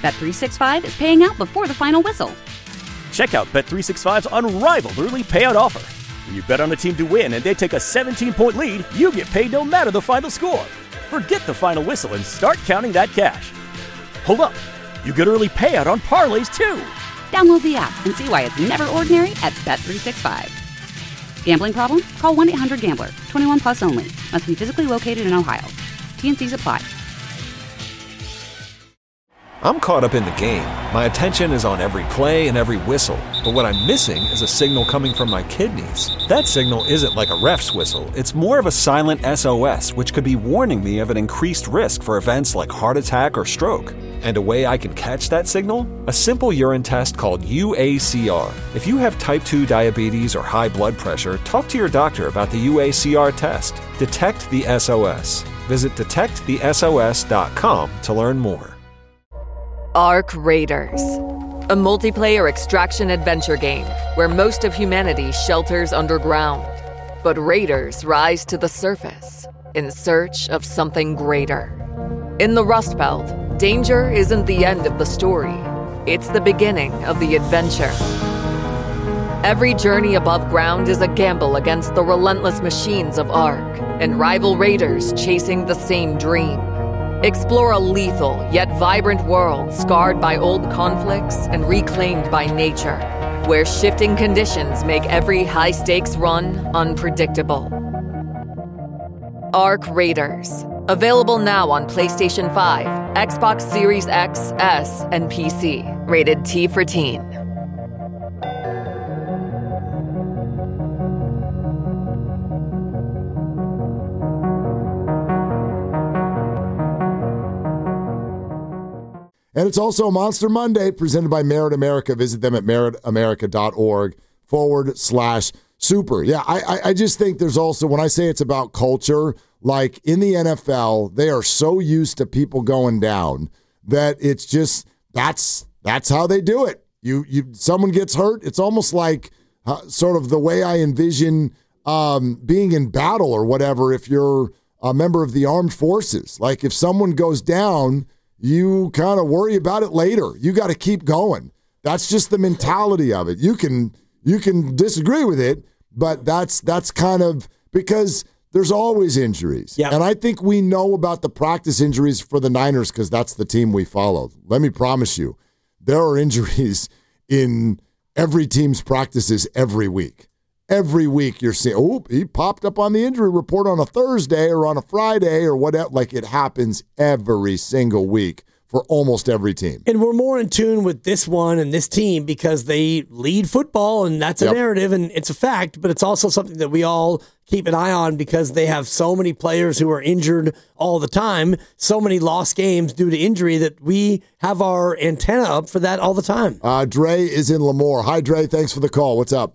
Bet365 is paying out before the final whistle. Check out Bet365's unrivaled early payout offer. When you bet on a team to win and they take a 17-point lead, you get paid no matter the final score. Forget the final whistle and start counting that cash. Hold up. You get early payout on parlays, too. Download the app and see why it's never ordinary at Bet365. Gambling problem? Call 1-800-GAMBLER. 21 plus only. Must be physically located in Ohio. T&Cs apply. I'm caught up in the game. My attention is on every play and every whistle. But what I'm missing is a signal coming from my kidneys. That signal isn't like a ref's whistle. It's more of a silent SOS, which could be warning me of an increased risk for events like heart attack or stroke. And a way I can catch that signal? A simple urine test called UACR. If you have type 2 diabetes or high blood pressure, talk to your doctor about the UACR test. Detect the SOS. Visit detectthesos.com to learn more. Arc Raiders, a multiplayer extraction adventure game where most of humanity shelters underground. But raiders rise to the surface in search of something greater. In the Rust Belt, danger isn't the end of the story. It's the beginning of the adventure. Every journey above ground is a gamble against the relentless machines of Ark and rival raiders chasing the same dream. Explore a lethal yet vibrant world scarred by old conflicts and reclaimed by nature, where shifting conditions make every high-stakes run unpredictable. Arc Raiders. Available now on PlayStation 5, Xbox Series X, S, and PC. Rated T for Teen. And it's also Monster Monday presented by Merit America. Visit them at meritamerica.org/super. Yeah, I just think there's also, when I say it's about culture, like in the NFL, they are so used to people going down that it's just, that's how they do it. Someone gets hurt, it's almost like sort of the way I envision being in battle or whatever if you're a member of the armed forces. Like if someone goes down, you kind of worry about it later. You got to keep going. That's just the mentality of it. You can disagree with it, but that's kind of because there's always injuries. Yeah. And I think we know about the practice injuries for the Niners because that's the team we follow. Let me promise you, there are injuries in every team's practices every week. Every week you're seeing, oh, he popped up on the injury report on a Thursday or on a Friday or whatever. Like it happens every single week for almost every team. And we're more in tune with this one and this team because they lead football, and that's a narrative, and it's a fact, but it's also something that we all keep an eye on because they have so many players who are injured all the time, so many lost games due to injury that we have our antenna up for that all the time. Dre is in Lemoore. Hi, Dre. Thanks for the call. What's up?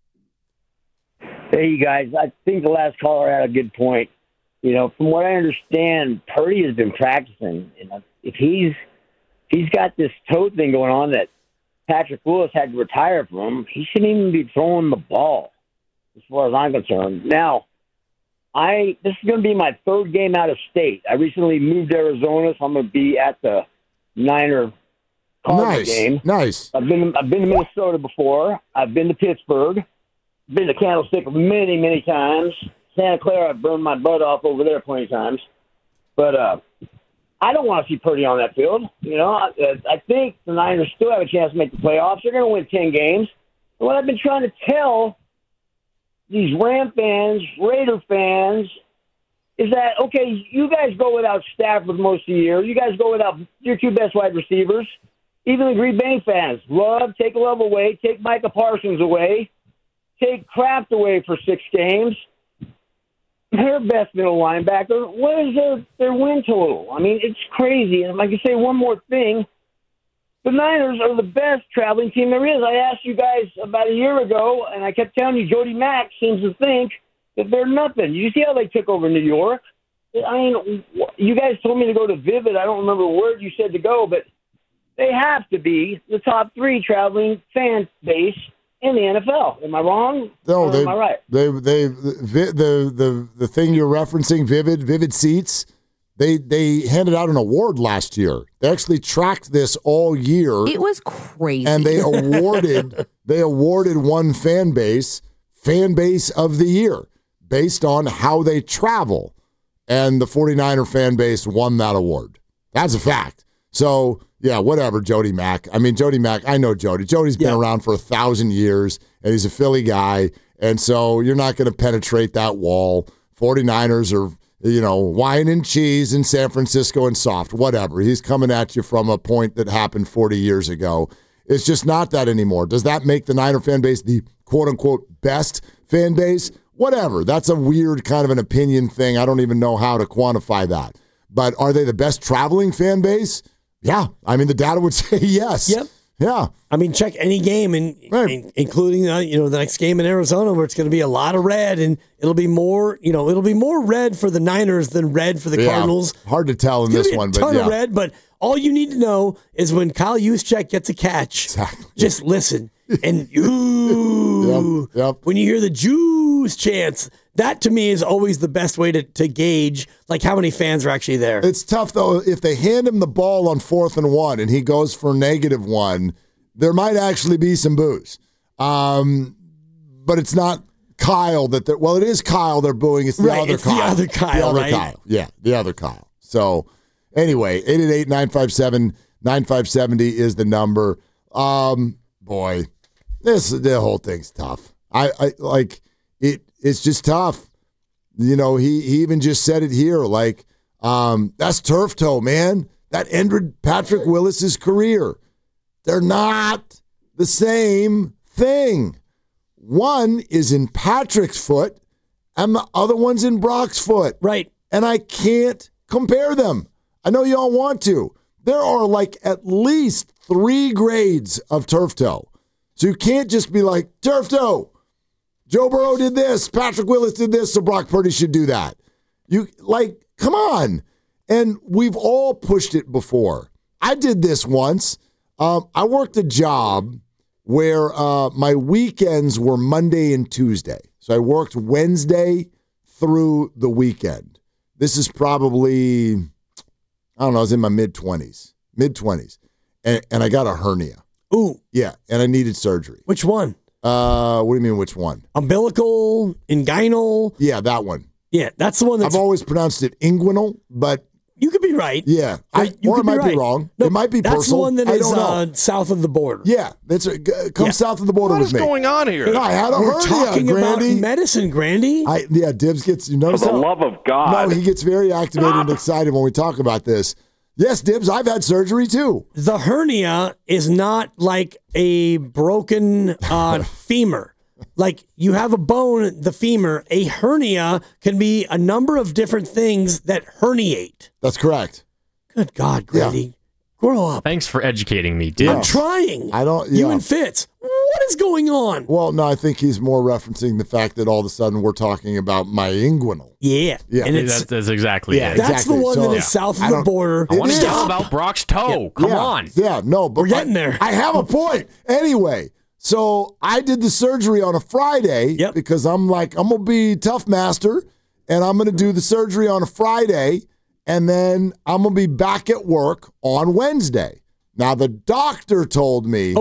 Hey, you guys. I think the last caller had a good point. You know, from what I understand, Purdy has been practicing. You know, if he's got this toe thing going on that Patrick Willis had to retire from, he shouldn't even be throwing the ball, as far as I'm concerned. Now, this is going to be my third game out of state. I recently moved to Arizona, so I'm going to be at the Niner Cardinals game. Nice. I've been to Minnesota before. I've been to Pittsburgh. Been to Candlestick many, many times. Santa Clara, I've burned my butt off over there plenty of times. But I don't want to see Purdy on that field. You know, I think the Niners still have a chance to make the playoffs. They're going to win 10 games. And what I've been trying to tell these Ram fans, Raider fans, is that, okay, you guys go without Stafford most of the year. You guys go without your two best wide receivers. Even the Green Bay fans, take Love away, take Micah Parsons away. Take Kraft away for 6 games. Their best middle linebacker. What is their win total? I mean, it's crazy. And if I can say one more thing, the Niners are the best traveling team there is. I asked you guys about a year ago, and I kept telling you Jody Mack seems to think that they're nothing. You see how they took over New York? I mean, you guys told me to go to Vivid. I don't remember a word you said to go, but they have to be the top 3 traveling fan base in the NFL. Am I wrong? No, am I right? The thing you're referencing, Vivid Seats, They handed out an award last year. They actually tracked this all year. It was crazy. And they awarded one fan base of the year based on how they travel. And the 49er fan base won that award. That's a fact. So, yeah, whatever, Jody Mack. I mean, Jody Mack, I know Jody. Jody's been around for 1,000 years, and he's a Philly guy. And so you're not going to penetrate that wall. 49ers are, wine and cheese in San Francisco and soft, whatever. He's coming at you from a point that happened 40 years ago. It's just not that anymore. Does that make the Niner fan base the quote-unquote best fan base? Whatever. That's a weird kind of an opinion thing. I don't even know how to quantify that. But are they the best traveling fan base? Yeah. I mean, the data would say yes. Yep. Yeah. I mean, check any game, including the next game in Arizona, where it's going to be a lot of red, and it'll be more red for the Niners than red for the Cardinals. Hard to tell in this one, but ton of red. But all you need to know is when Kyle Juszczyk gets a catch, just listen, and when you hear the Juice chants. That, to me, is always the best way to gauge how many fans are actually there. It's tough, though. If they hand him the ball on 4th and 1 and he goes for -1, there might actually be some boos. But it's not Kyle that they're – well, it is Kyle they're booing. It's the other Kyle. The other Kyle, right? Kyle. Yeah, the other Kyle. So, anyway, 888-957-9570 is the number. Boy, the whole thing's tough. It's just tough. He even just said it here. That's turf toe, man. That ended Patrick Willis's career. They're not the same thing. One is in Patrick's foot, and the other one's in Brock's foot. Right. And I can't compare them. I know y'all want to. There are at least 3 grades of turf toe. So you can't just be like, turf toe. Joe Burrow did this. Patrick Willis did this, so Brock Purdy should do that. Come on. And we've all pushed it before. I did this once. I worked a job where my weekends were Monday and Tuesday. So I worked Wednesday through the weekend. This is probably, I was in my mid-20s. And I got a hernia. Ooh. Yeah, and I needed surgery. Which one? What do you mean, which one? Umbilical, inguinal. Yeah, that one. Yeah, that's the one that's... I've always pronounced it inguinal, but... You could be right. Yeah. Or it might be wrong. No, it might be that's personal. That's the one that is south of the border. Yeah. Come south of the border with me. What is going on here? I had a hernia, We're talking Grandy. about medicine, Grandy. Dibs gets... You notice For the love of God. No, he gets very activated and excited when we talk about this. Yes, Dibs, I've had surgery too. The hernia is not like a broken femur. You have a bone, the femur. A hernia can be a number of different things that herniate. That's correct. Good God, Grady. Grow up. Thanks for educating me, dude. I'm trying. Yeah. You and Fitz. What is going on? Well, no, I think he's more referencing the fact that all of a sudden we're talking about my inguinal. Yeah. And that's exactly it. That's the one that is south of the border. I want to talk about Brock's toe. Come on. Yeah, no, but we're getting there. I have a point. Anyway, so I did the surgery on a Friday because I'm going to be tough master, and I'm going to do the surgery on a Friday, and then I'm going to be back at work on Wednesday. Now, the doctor told me,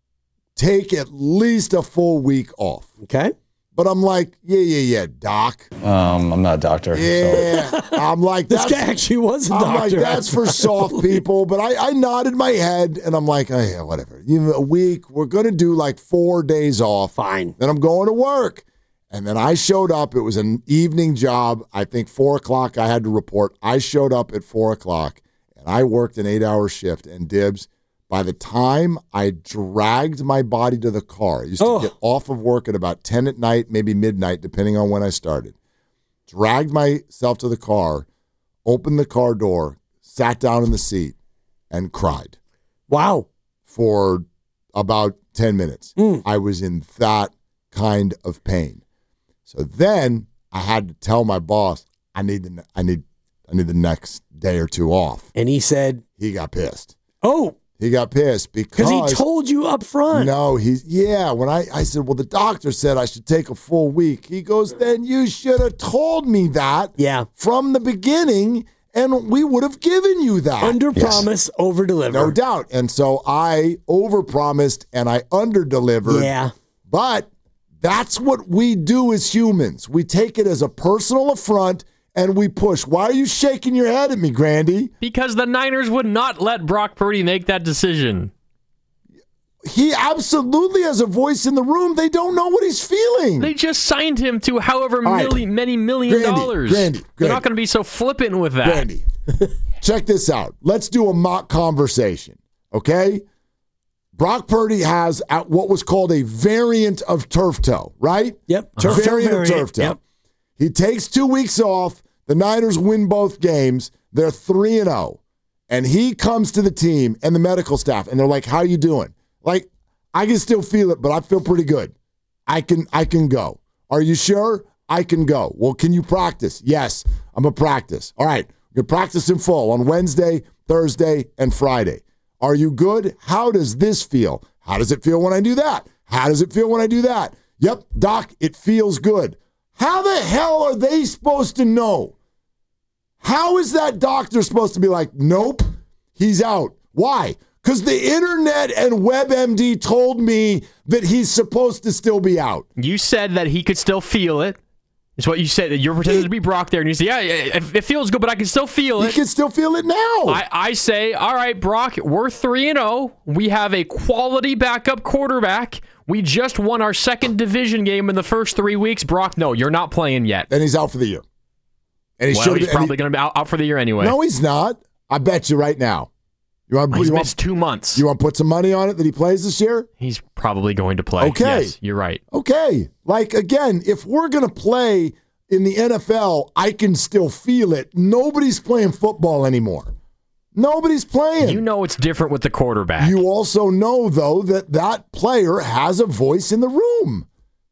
take at least a full week off. Okay. But I'm like, yeah, doc. I'm not a doctor. Yeah. So. I'm like, this guy actually was a doctor. I'm like, that's for soft people. But I nodded my head, and I'm like, oh, yeah, whatever. A week, we're going to do 4 days off. Fine. Then I'm going to work. And then I showed up. It was an evening job. I think 4 o'clock I had to report. I showed up at 4 o'clock, and I worked an 8-hour shift. And Dibs, by the time I dragged my body to the car, I used to get off of work at about 10 at night, maybe midnight, depending on when I started. Dragged myself to the car, opened the car door, sat down in the seat, and cried. Wow. For about 10 minutes. I was in that kind of pain. So then I had to tell my boss, I need the next day or two off. And he said, he got pissed. Oh. He got pissed because he told you up front. No, when I said, well, the doctor said I should take a full week. He goes, then you should have told me that from the beginning, and we would have given you that. Under promise, over deliver. No doubt. And so I overpromised and I underdelivered. Yeah. But that's what we do as humans. We take it as a personal affront and we push. Why are you shaking your head at me, Grandy? Because the Niners would not let Brock Purdy make that decision. He absolutely has a voice in the room. They don't know what he's feeling. They just signed him to however many million dollars. Grandy. They're not going to be so flippant with that. Grandy, check this out. Let's do a mock conversation, okay? Brock Purdy has what was called a variant of turf toe, right? Yep. Variant of turf toe. Yep. He takes 2 weeks off. The Niners win both games. They're 3-0. And he comes to the team and the medical staff, and they're like, how you doing? Like, I can still feel it, but I feel pretty good. I can go. Are you sure? I can go. Well, can you practice? Yes, I'm going to practice. All right, we're going to practice in full on Wednesday, Thursday, and Friday. Are you good? How does this feel? How does it feel when I do that? How does it feel when I do that? Yep, doc, it feels good. How the hell are they supposed to know? How is that doctor supposed to be like, nope, he's out? Why? Because the internet and WebMD told me that he's supposed to still be out. You said that he could still feel it. It's what you said. That you're pretending to be Brock there, and you say, yeah, it feels good, but I can still feel it. He can still feel it now. I say, all right, Brock, we're 3-0. We have a quality backup quarterback. We just won our second division game in the first 3 weeks. Brock, no, you're not playing yet. And he's out for the year. And he's probably going to be out for the year anyway. No, he's not. I bet you right now. He's missed 2 months. You want to put some money on it that he plays this year? He's probably going to play. Okay. Yes, you're right. Okay. Like, again, if we're going to play in the NFL, I can still feel it. Nobody's playing football anymore. Nobody's playing. You know it's different with the quarterback. You also know, though, that player has a voice in the room.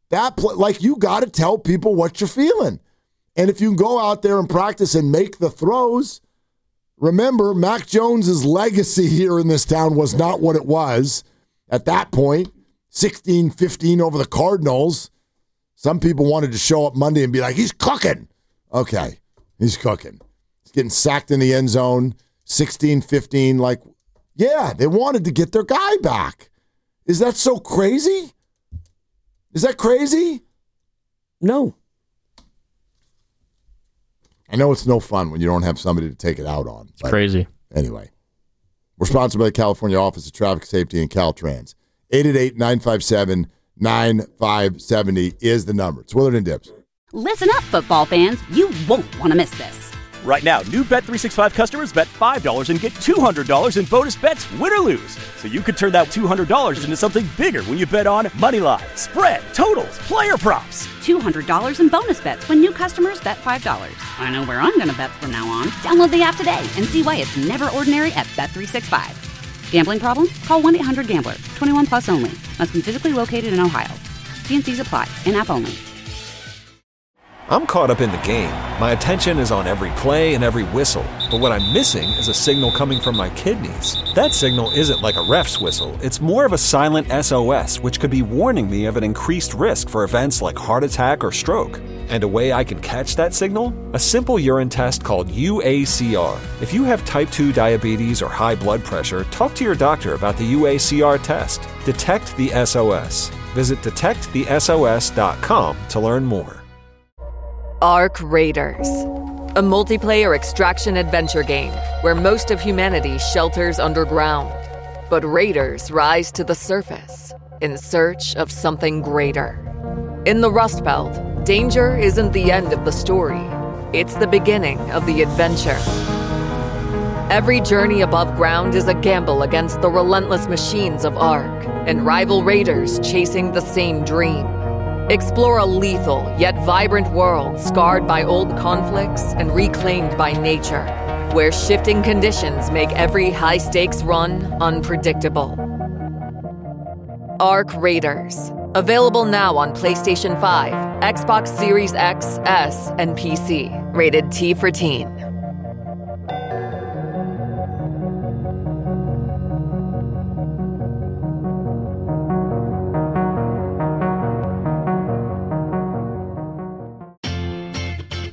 You got to tell people what you're feeling. And if you can go out there and practice and make the throws, remember, Mac Jones's legacy here in this town was not what it was at that point. 16-15 over the Cardinals. Some people wanted to show up Monday and be like, he's cooking. Okay, he's cooking. He's getting sacked in the end zone. 16-15. Like, yeah, they wanted to get their guy back. Is that so crazy? Is that crazy? No. I know it's no fun when you don't have somebody to take it out on. It's crazy. Anyway, we're sponsored by the California Office of Traffic Safety and Caltrans. 888-957-9570 is the number. It's Willard and Dips. Listen up, football fans. You won't want to miss this. Right now, new Bet365 customers bet $5 and get $200 in bonus bets, win or lose. So you could turn that $200 into something bigger when you bet on money line, spread, totals, player props. $200 in bonus bets when new customers bet $5. I know where I'm going to bet from now on. Download the app today and see why it's never ordinary at Bet365. Gambling problem? Call 1-800-GAMBLER. 21 plus only. Must be physically located in Ohio. T&Cs apply. In-app only. I'm caught up in the game. My attention is on every play and every whistle. But what I'm missing is a signal coming from my kidneys. That signal isn't like a ref's whistle. It's more of a silent SOS, which could be warning me of an increased risk for events like heart attack or stroke. And a way I can catch that signal? A simple urine test called UACR. If you have type 2 diabetes or high blood pressure, talk to your doctor about the UACR test. Detect the SOS. Visit detectthesos.com to learn more. Arc Raiders, a multiplayer extraction adventure game where most of humanity shelters underground. But raiders rise to the surface in search of something greater. In the Rust Belt, danger isn't the end of the story. It's the beginning of the adventure. Every journey above ground is a gamble against the relentless machines of Arc and rival raiders chasing the same dream. Explore a lethal yet vibrant world scarred by old conflicts and reclaimed by nature, where shifting conditions make every high-stakes run unpredictable. Arc Raiders. Available now on PlayStation 5, Xbox Series X, S, and PC. Rated T for Teen.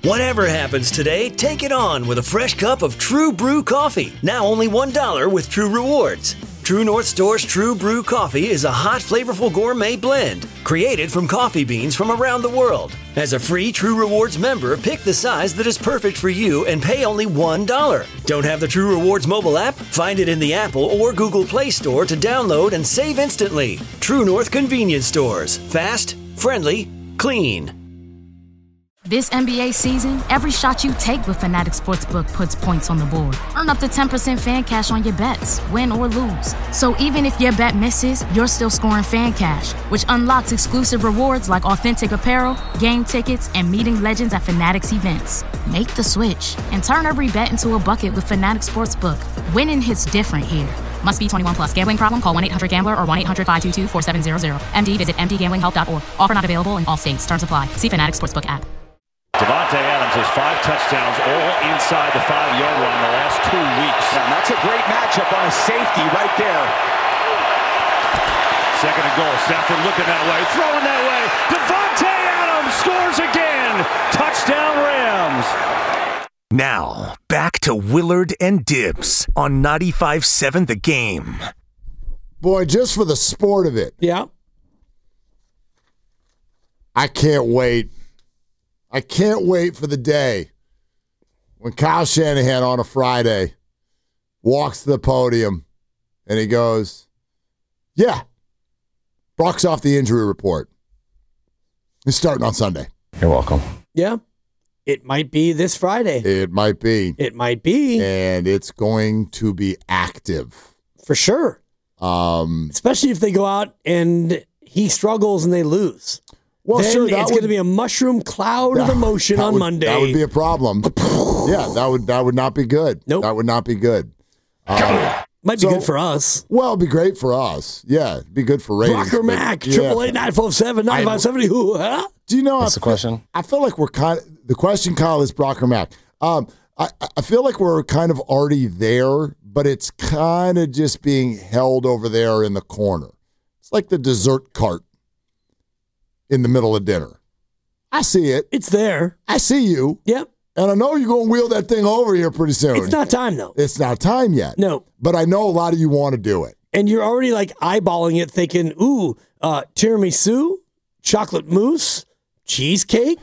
Whatever happens today, take it on with a fresh cup of True Brew coffee. Now only $1 with True Rewards. True North Store's True Brew coffee is a hot, flavorful gourmet blend created from coffee beans from around the world. As a free True Rewards member, pick the size that is perfect for you and pay only $1. Don't have the True Rewards mobile app? Find it in the Apple or Google Play Store to download and save instantly. True North convenience stores. Fast, friendly, clean. This NBA season, every shot you take with Fanatics Sportsbook puts points on the board. Earn up to 10% fan cash on your bets, win or lose. So even if your bet misses, you're still scoring fan cash, which unlocks exclusive rewards like authentic apparel, game tickets, and meeting legends at Fanatics events. Make the switch and turn every bet into a bucket with Fanatics Sportsbook. Winning hits different here. Must be 21 plus. Gambling problem? Call 1-800-GAMBLER or 1-800-522-4700. MD, visit mdgamblinghelp.org. Offer not available in all states. Terms apply. See Fanatics Sportsbook app. Davante Adams has 5 touchdowns all inside the 5-yard line the last 2 weeks. And that's a great matchup on a safety right there. Second and goal. Stafford looking that way, throwing that way. Davante Adams scores again. Touchdown Rams. Now, back to Willard and Dibs on 95.7 The Game. Boy, just for the sport of it. Yeah. I can't wait. I can't wait for the day when Kyle Shanahan on a Friday walks to the podium and he goes, yeah, Brock's off the injury report. He's starting on Sunday. You're welcome. Yeah. It might be this Friday. It might be. It might be. And it's going to be active. For sure. Especially if they go out and he struggles and they lose. Well, then sure, it's going to be a mushroom cloud of emotion on Monday. That would be a problem. Yeah, that would not be good. Nope. That would not be good. Might be good for us. Well, it'd be great for us. Yeah, it'd be good for ratings. Brock or Mac, 888-947-9570. Huh? Do you know? What's the question? I feel like we're the question, Kyle, is Brock or Mac. I feel like we're kind of already there, but it's kind of just being held over there in the corner. It's like the dessert cart in the middle of dinner. I see it. It's there. I see you. Yep. And I know you're going to wheel that thing over here pretty soon. It's not time, though. It's not time yet. No. But I know a lot of you want to do it. And you're already like eyeballing it thinking, tiramisu, chocolate mousse, cheesecake.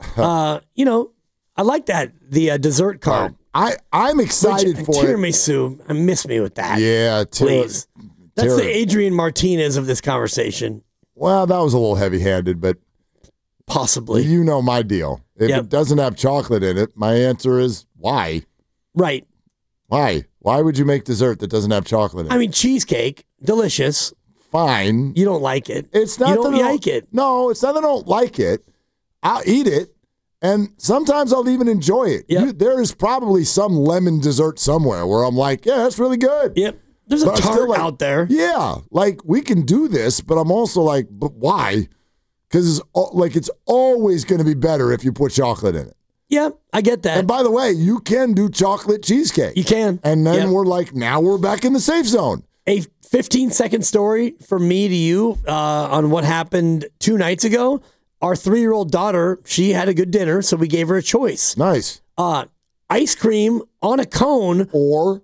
I like that, the dessert card. I'm excited for tiramisu. Miss me with that. Yeah. Please. That's the Adrian Martinez of this conversation. Well, that was a little heavy-handed, but possibly. You know my deal. If it doesn't have chocolate in it, my answer is why? Right. Why? Why would you make dessert that doesn't have chocolate in it? I mean, cheesecake, delicious. Fine. You don't like it. It's not you don't that like it. No, it's not that I don't like it. I'll eat it, and sometimes I'll even enjoy it. Yep. There is probably some lemon dessert somewhere where I'm like, yeah, that's really good. Yep. There's a tart out there. Yeah, like we can do this, but I'm also like, but why? Because it's always going to be better if you put chocolate in it. Yeah, I get that. And by the way, you can do chocolate cheesecake. You can. And then we're like, now we're back in the safe zone. A 15-second story from me to you on what happened 2 nights ago. Our 3-year-old daughter, she had a good dinner, so we gave her a choice. Nice. Ice cream on a cone, or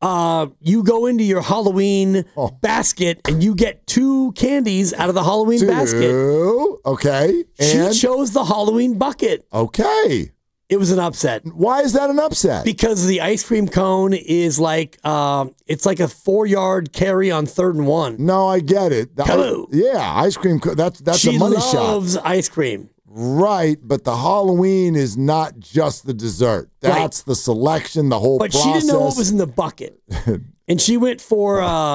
you go into your Halloween basket and you get 2 candies out of the Halloween basket. Okay. And she chose the Halloween bucket. Okay. It was an upset. Why is that an upset? Because the ice cream cone is like, it's like a 4-yard carry on 3rd and 1. No, I get it. Ice cream. That's a money shot. She loves ice cream. Right, but the Halloween is not just the dessert. That's the selection, the whole process. But she didn't know what was in the bucket. And she went for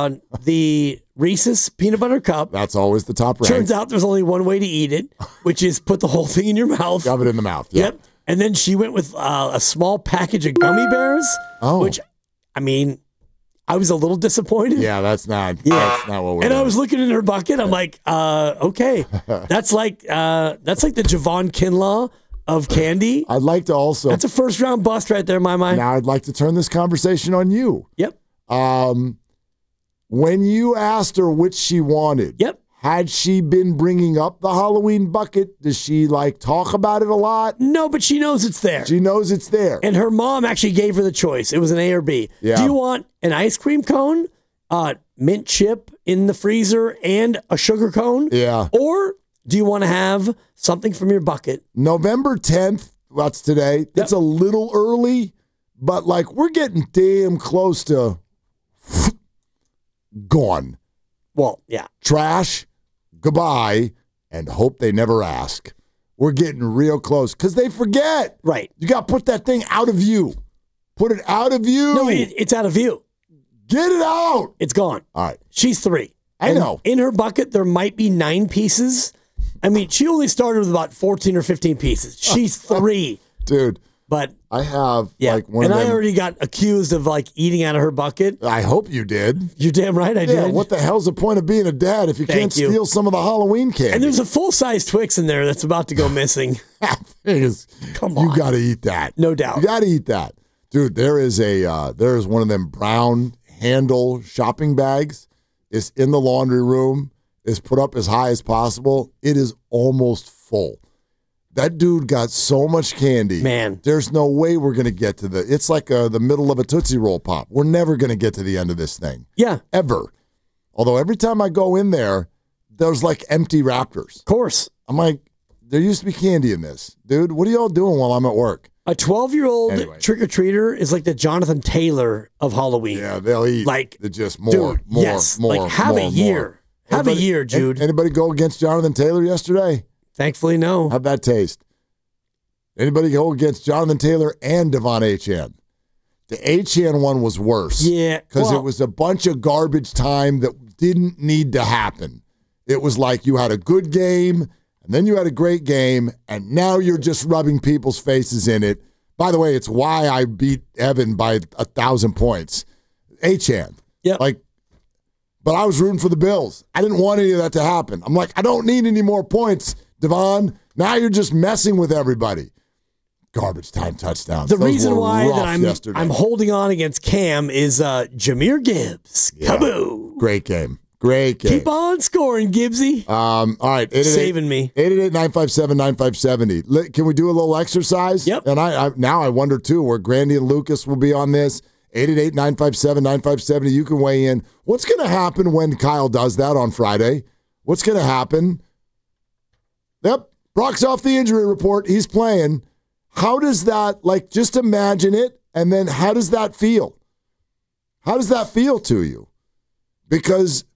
the Reese's peanut butter cup. That's always the top rank. Turns out there's only one way to eat it, which is put the whole thing in your mouth. Shove it in the mouth. Yep. And then she went with a small package of gummy bears, which, I mean, I was a little disappointed. Yeah, that's not what we're doing. I was looking in her bucket. I'm like, okay, that's like the Javon Kinlaw of candy. I'd like to also. That's a 1st-round bust right there in my mind. Now I'd like to turn this conversation on you. Yep. When you asked her which she wanted. Yep. Had she been bringing up the Halloween bucket? Does she talk about it a lot? No, but she knows it's there. She knows it's there. And her mom actually gave her the choice. It was an A or B. Yeah. Do you want an ice cream cone, mint chip in the freezer, and a sugar cone? Yeah. Or do you want to have something from your bucket? November 10th, that's today. Yep. It's a little early, but we're getting damn close to gone. Well, yeah. Trash, goodbye, and hope they never ask. We're getting real close because they forget. Right. You got to put that thing out of view. Put it out of view. No, it's out of view. Get it out. It's gone. All right. She's 3. I know. In her bucket, there might be 9 pieces. I mean, she only started with about 14 or 15 pieces. She's 3. Dude. But I have one and of them. I already got accused of eating out of her bucket. I hope you did. You're damn right I did. What the hell's the point of being a dad if you can't steal some of the Halloween candy? And there's a full-size Twix in there that's about to go missing. Come on. You got to eat that. No doubt. You got to eat that. Dude, there is one of them brown handle shopping bags. It's in the laundry room. It's put up as high as possible. It is almost full. That dude got so much candy. Man. There's no way we're going to get to it's like the middle of a Tootsie Roll Pop. We're never going to get to the end of this thing. Yeah. Ever. Although every time I go in there, there's empty Raptors. Of course. I'm there used to be candy in this. Dude, what are y'all doing while I'm at work? A 12-year-old trick-or-treater is like the Jonathan Taylor of Halloween. Yeah, they'll eat. They're just more, dude, more, yes. more. Have more, a year. More. Have a year, Jude. Anybody go against Jonathan Taylor yesterday? Thankfully, no. How'd that taste? Anybody go against Jonathan Taylor and Devon Achane? The Achane one was worse. Yeah. Because it was a bunch of garbage time that didn't need to happen. It was you had a good game, and then you had a great game, and now you're just rubbing people's faces in it. By the way, it's why I beat Evan by 1,000 points. Achane. Yeah. But I was rooting for the Bills. I didn't want any of that to happen. I'm I don't need any more points, Devon. Now you're just messing with everybody. Garbage time touchdowns. The reason why that yesterday. I'm holding on against Cam is Jahmyr Gibbs. Yeah. Kaboom. Great game. Great game. Keep on scoring, Gibbsy. All right. Saving me. 888-957-9570. Can we do a little exercise? Yep. And I wonder, too, where Grandy and Lucas will be on this. 888-957-9570. You can weigh in. What's going to happen when Kyle does that on Friday? What's going to happen? Yep. Brock's off the injury report. He's playing. How does that, just imagine it, and then how does that feel? How does that feel to you? Because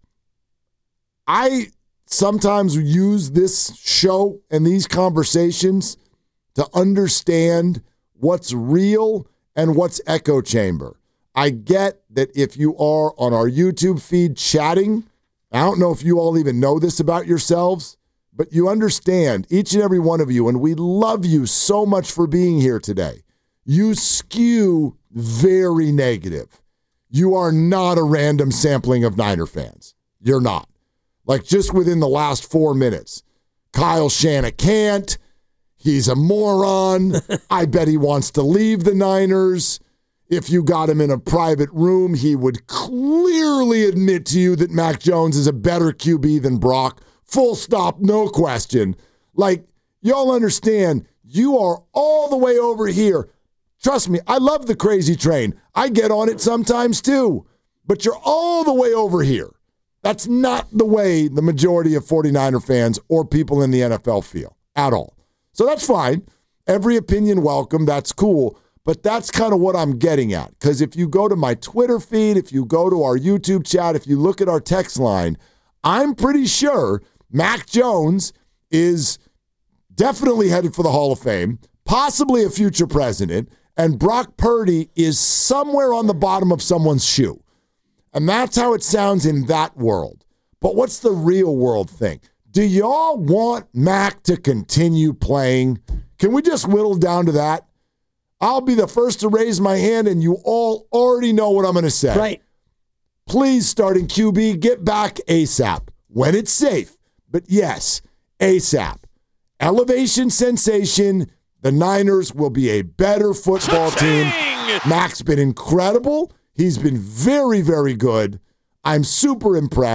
I sometimes use this show and these conversations to understand what's real and what's echo chamber. I get that if you are on our YouTube feed chatting, I don't know if you all even know this about yourselves, but you understand, each and every one of you, and we love you so much for being here today. You skew very negative. You are not a random sampling of Niner fans. You're not. Just within the last 4 minutes. Kyle Shanahan can't. He's a moron. I bet he wants to leave the Niners. If you got him in a private room, he would clearly admit to you that Mac Jones is a better QB than Brock. Full stop, no question. Y'all understand, you are all the way over here. Trust me, I love the crazy train. I get on it sometimes too. But you're all the way over here. That's not the way the majority of 49er fans or people in the NFL feel at all. So that's fine. Every opinion welcome. That's cool. But that's kind of what I'm getting at. Because if you go to my Twitter feed, if you go to our YouTube chat, if you look at our text line, I'm pretty sure Mac Jones is definitely headed for the Hall of Fame, possibly a future president, and Brock Purdy is somewhere on the bottom of someone's shoe. And that's how it sounds in that world. But what's the real world thing? Do y'all want Mac to continue playing? Can we just whittle down to that? I'll be the first to raise my hand, and you all already know what I'm going to say. Right. Please, starting QB, get back ASAP when it's safe. But yes, ASAP. Elevation sensation. The Niners will be a better football team. Mac's been incredible. He's been very, very good. I'm super impressed.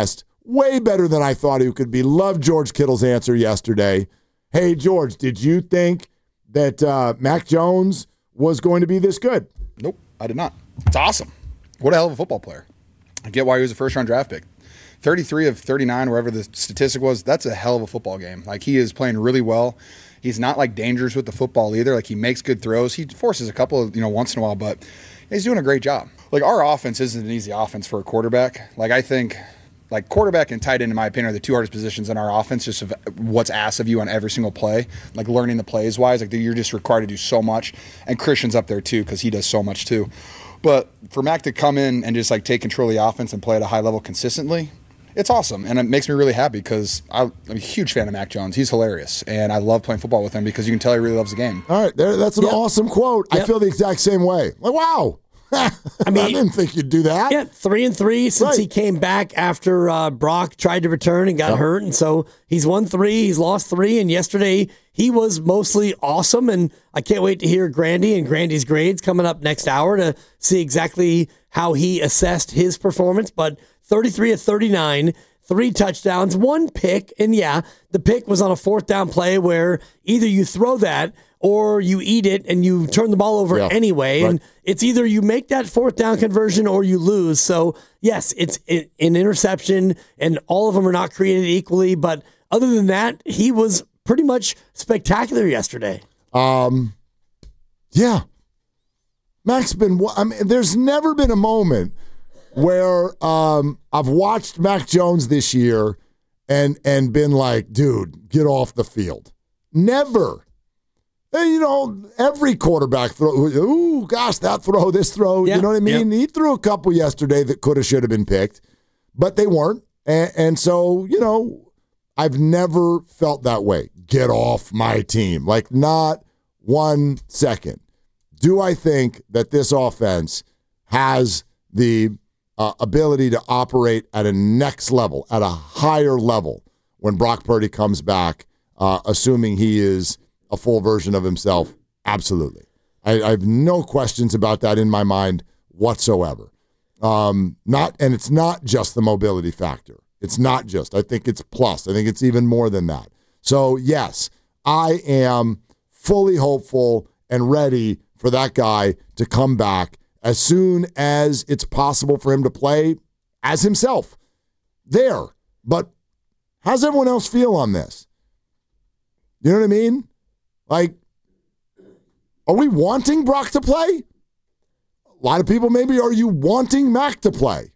way better than I thought he could be. Loved George Kittle's answer yesterday. Hey, George, did you think that Mac Jones was going to be this good? Nope, I did not. It's awesome. What a hell of a football player. I get why he was a first-round draft pick. 33 of 39, wherever the statistic was, that's a hell of a football game. Like, he is playing really well. He's not, like, dangerous with the football either. Like, he makes good throws. He forces a couple of, once in a while, but he's doing a great job. Like, our offense isn't an easy offense for a quarterback. Like, I think, like, quarterback and tight end, in my opinion, are the two hardest positions in our offense, just of what's asked of you on every single play. Like, learning the plays-wise, like, you're just required to do so much. And Christian's up there, too, because he does so much, too. But for Mac to come in and just, like, take control of the offense and play at a high level consistently, it's awesome, and it makes me really happy because I'm a huge fan of Mac Jones. He's hilarious, and I love playing football with him because you can tell he really loves the game. All right, that's an awesome quote. Yep. I feel the exact same way. Like, wow. I didn't think you'd do that. Yeah, 3-3 since he came back after Brock tried to return and got hurt, and so he's won 3, he's lost 3, and yesterday he was mostly awesome, and I can't wait to hear Grandy and Grandy's grades coming up next hour to see exactly how he assessed his performance, but 33 of 39, 3 touchdowns, 1 pick. And yeah, the pick was on a 4th down play where either you throw that or you eat it and you turn the ball over anyway. Right. And it's either you make that 4th down conversion or you lose. So yes, it's an interception and all of them are not created equally. But other than that, he was pretty much spectacular yesterday. Yeah. Mac's been, there's never been a moment where I've watched Mac Jones this year and been like, dude, get off the field. Never. And, every quarterback throw, ooh, gosh, that throw, this throw, you know what I mean? He threw a couple yesterday that could have, should have been picked, but they weren't. And so, I've never felt that way. Get off my team. Like, not 1 second. Do I think that this offense has the ability to operate at a next level, at a higher level when Brock Purdy comes back, assuming he is a full version of himself? Absolutely. I have no questions about that in my mind whatsoever. And it's not just the mobility factor. It's not just. I think it's plus. I think it's even more than that. So, yes, I am fully hopeful and ready for that guy to come back as soon as it's possible for him to play as himself there. But how's everyone else feel on this? You know what I mean? Like, are we wanting Brock to play? A lot of people maybe, are you wanting Mac to play?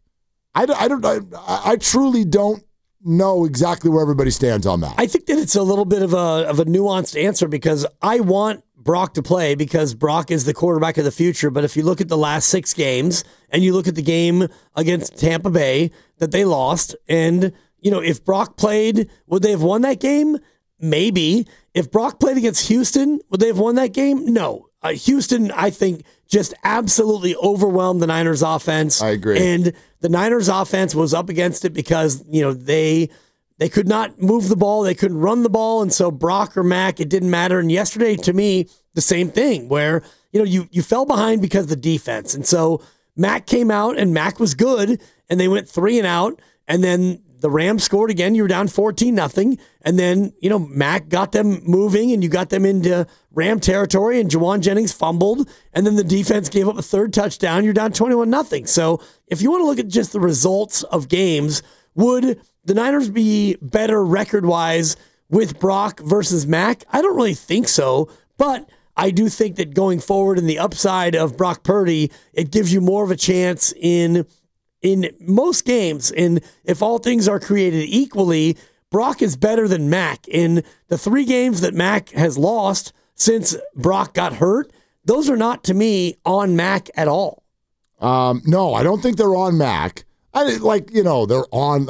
I truly don't know exactly where everybody stands on that. I think that it's a little bit of a nuanced answer because I want Brock to play because Brock is the quarterback of the future. But if you look at the last 6 games and you look at the game against Tampa Bay that they lost, and, if Brock played, would they have won that game? Maybe. If Brock played against Houston, would they have won that game? No. Houston, I think, just absolutely overwhelmed the Niners offense. I agree. And the Niners offense was up against it because, they could not move the ball. They couldn't run the ball. And so Brock or Mac, it didn't matter. And yesterday, to me, the same thing where, you fell behind because of the defense. And so Mac came out and Mac was good and they went 3 and out. And then the Rams scored again. You were down 14-0. And then, Mac got them moving and you got them into Ram territory and Jawan Jennings fumbled. And then the defense gave up a 3rd touchdown. You're down 21-0. So if you want to look at just the results of games, would the Niners be better record-wise with Brock versus Mac? I don't really think so, but I do think that going forward in the upside of Brock Purdy, it gives you more of a chance in most games. And if all things are created equally, Brock is better than Mac. In the 3 games that Mac has lost since Brock got hurt, those are not, to me, on Mac at all. No, I don't think they're on Mac. They're on.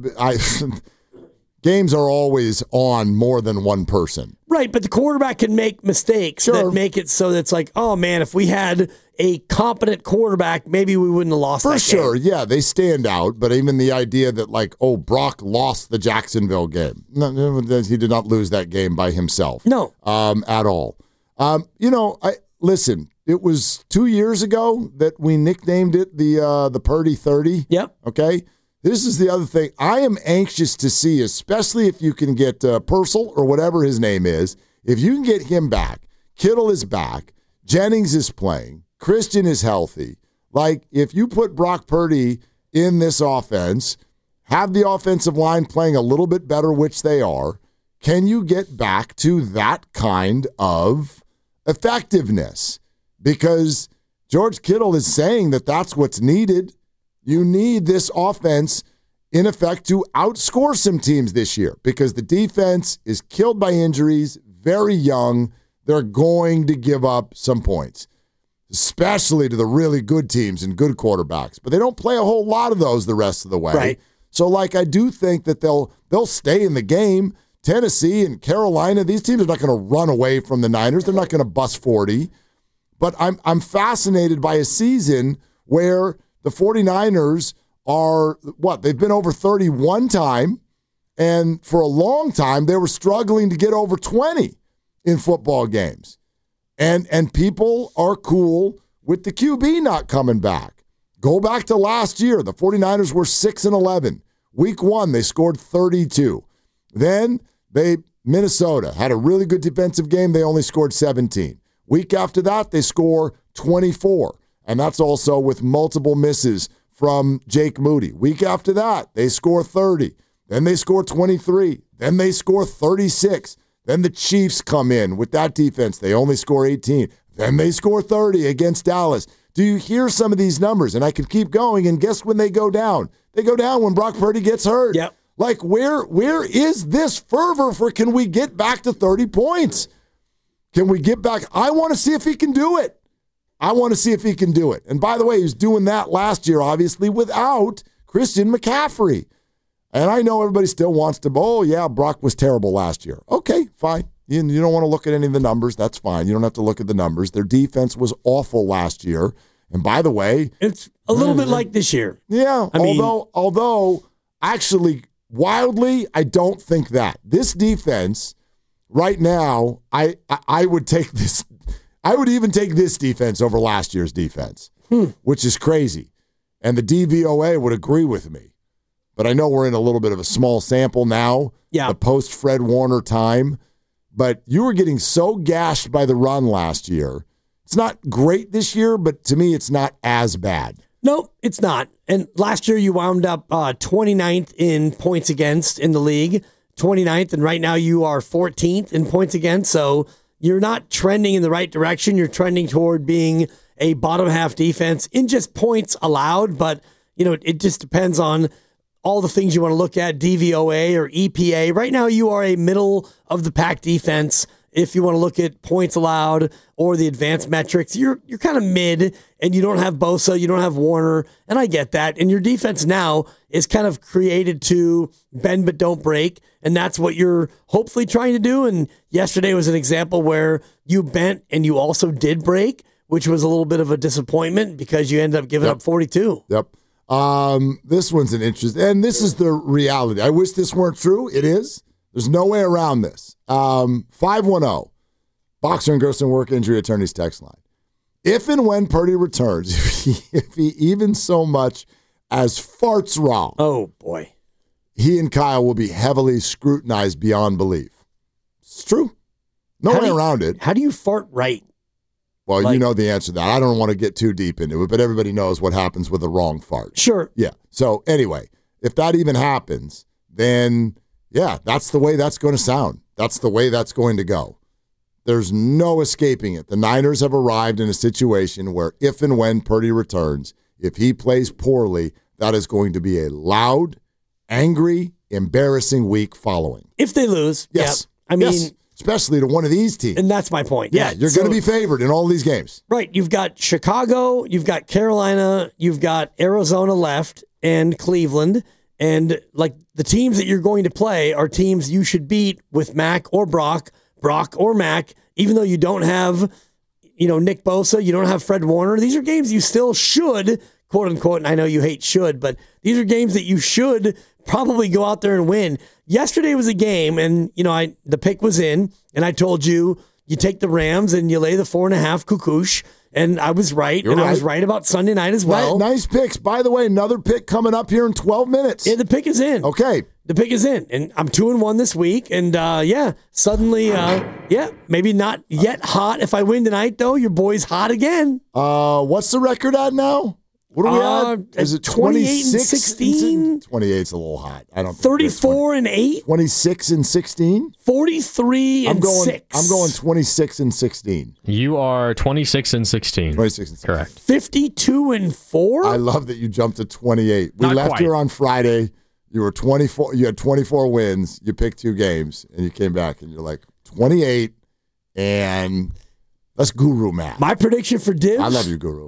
Games are always on more than one person. Right, but the quarterback can make mistakes that make it so that it's like, oh, man, if we had a competent quarterback, maybe we wouldn't have lost that game. For sure, yeah, they stand out. But even the idea that, Brock lost the Jacksonville game. No, he did not lose that game by himself. No. At all. Listen, it was 2 years ago that we nicknamed it the Purdy 30. Yep. Okay? this is the other thing. I am anxious to see, especially if you can get Purcell or whatever his name is, if you can get him back. Kittle is back. Jennings is playing. Christian is healthy. Like, if you put Brock Purdy in this offense, have the offensive line playing a little bit better, which they are, can you get back to that kind of effectiveness? Because George Kittle is saying that that's what's needed. You need this offense, in effect, to outscore some teams this year because the defense is killed by injuries, very young. They're going to give up some points, especially to the really good teams and good quarterbacks. But they don't play a whole lot of those the rest of the way. Right. So, like, I do think that they'll stay in the game. Tennessee and Carolina, these teams are not going to run away from the Niners. They're not going to bust 40. But I'm fascinated by a season where the 49ers are, they've been over 30 one time, and for a long time they were struggling to get over 20 in football games. And people are cool with the QB not coming back. Go back to last year. The 49ers were 6-11. Week 1, they scored 32. Then Minnesota had a really good defensive game. They only scored 17. Week after that, they score 24. And that's also with multiple misses from Jake Moody. Week after that, they score 30. Then they score 23. Then they score 36. Then the Chiefs come in with that defense. They only score 18. Then they score 30 against Dallas. Do you hear some of these numbers? And I could keep going, and guess when they go down? They go down when Brock Purdy gets hurt. Yep. Like, where is this fervor for can we get back to 30 points? Can we get back? I want to see if he can do it. And by the way, he was doing that last year, obviously, without Christian McCaffrey. And I know everybody still wants to, Brock was terrible last year. Okay, fine. You don't want to look at any of the numbers. That's fine. You don't have to look at the numbers. Their defense was awful last year. And by the way, it's a little bit like this year. Yeah, although actually, wildly, I don't think that. This defense right now, I would take this. I would even take this defense over last year's defense, which is crazy. And the DVOA would agree with me. But I know we're in a little bit of a small sample now, the post-Fred Warner time. But you were getting so gashed by the run last year. It's not great this year, but to me, it's not as bad. No, it's not. And last year you wound up 29th in points against in the league, 29th, and right now you are 14th in points against. So you're not trending in the right direction. You're trending toward being a bottom half defense in just points allowed, but it just depends on all the things you want to look at, DVOA or EPA. Right now you are a middle of the pack defense. If you want to look at points allowed or the advanced metrics, you're kind of mid, and you don't have Bosa, you don't have Warner, and I get that. And your defense now is kind of created to bend but don't break, and that's what you're hopefully trying to do. And yesterday was an example where you bent and you also did break, which was a little bit of a disappointment because you ended up giving up 42. Yep. This one's an interest, and this is the reality. I wish this weren't true. It is. There's no way around this. 510, Boxer and Gerson Work Injury Attorneys text line. If and when Purdy returns, if he even so much as farts wrong, oh boy, he and Kyle will be heavily scrutinized beyond belief. It's true. No way around it. How do you fart right? Well, you know the answer to that. I don't want to get too deep into it, but everybody knows what happens with a wrong fart. Sure. Yeah. So anyway, if that even happens, then that's the way that's going to sound. That's the way that's going to go. There's no escaping it. The Niners have arrived in a situation where if and when Purdy returns, if he plays poorly, that is going to be a loud, angry, embarrassing week following. If they lose, yes. Yeah. I mean, especially to one of these teams. And that's my point. Yeah, you're going to be favored in all these games. Right. You've got Chicago, you've got Carolina, you've got Arizona left, and Cleveland. And like the teams that you're going to play are teams you should beat with Mac or Brock or Mac, even though you don't have, Nick Bosa, you don't have Fred Warner. These are games you still should, quote unquote, and I know you hate should, but these are games that you should probably go out there and win. Yesterday was a game, and the pick was in, and I told you You take the Rams and you lay the 4.5 Kukush. And I was right. You're right. I was right about Sunday night as well. Nice picks. By the way, another pick coming up here in 12 minutes. Yeah, the pick is in. Okay. The pick is in. And I'm 2-1 this week. And suddenly, maybe not yet hot. If I win tonight, though, your boy's hot again. What's the record at now? What are we at? Is it 28-16? 28's a little hot. I don't think 34-8? 26-16? 43-6. I'm going 26-16. You are 26-16. 26-16. Correct. 52-4? I love that you jumped to 28. We Not left quite. here on Friday. You were 24. You had 24 wins. You picked 2 games, and you came back, and you're like 28, and that's guru math. My prediction for Dibs? I love you, guru.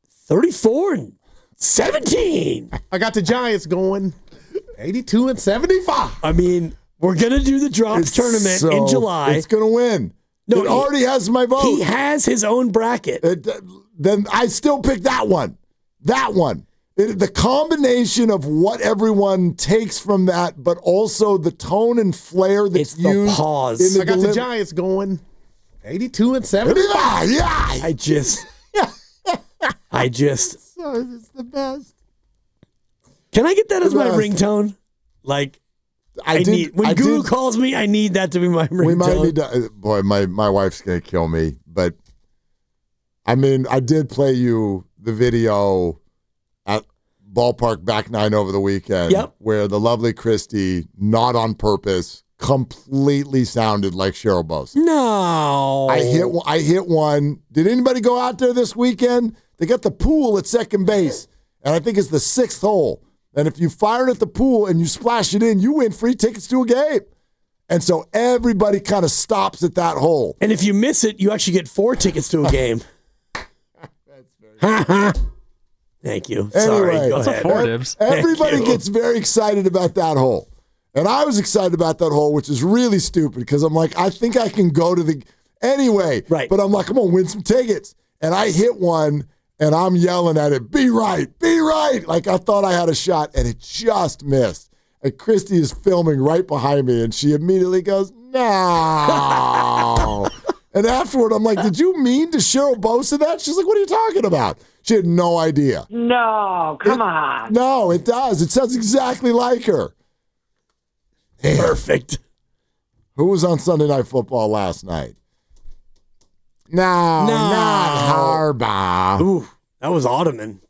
34-17. I got the Giants going 82-75. I mean, we're going to do the drops tournament in July. It's going to win. No, it already has my vote. He has his own bracket. Then I still pick that one. That one. The combination of what everyone takes from that, but also the tone and flair that's the used. pause. I got the Giants going 82-75. Yeah. It's the best. Can I get that as my ringtone? Like, when Guru calls me, I need that to be my ringtone. We might need to. Boy, my wife's gonna kill me. But I mean, I did play you the video at Ballpark Back 9 over the weekend, where the lovely Christy, not on purpose, completely sounded like Cheryl Bose. No, I hit one. Did anybody go out there this weekend? They got the pool at second base, and I think it's the 6th hole. And if you fire it at the pool and you splash it in, you win free tickets to a game. And so everybody kind of stops at that hole. And if you miss it, you actually get 4 tickets to a game. Thank you. Sorry, Anyway, go ahead. 4 Dibs. Everybody gets very excited about that hole. And I was excited about that hole, which is really stupid because I'm like, I think I can go to the anyway. Right. But I'm like, I'm going to win some tickets. And I hit one, and I'm yelling at it, be right. Like I thought I had a shot, and it just missed. And Christy is filming right behind me, and she immediately goes, no. And afterward, I'm like, did you mean to Cheryl Bose that? She's like, what are you talking about? She had no idea. No, come on. No, it does. It sounds exactly like her. Perfect. Who was on Sunday Night Football last night? No, not Harbaugh. Ooh, that was Ottoman.